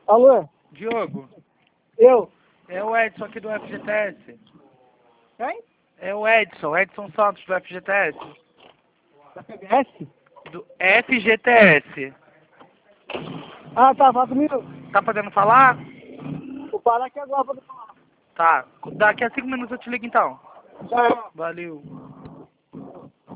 Alô? Diogo, Eu? é o Edson aqui do FGTS. Quem? É o Edson Santos do FGTS. Da PBS? Do FGTS. Ah, tá, fala comigo. Tá podendo falar? Vou parar aqui agora pra falar. Tá. Daqui a 5 minutos eu te ligo então. Tchau. Valeu.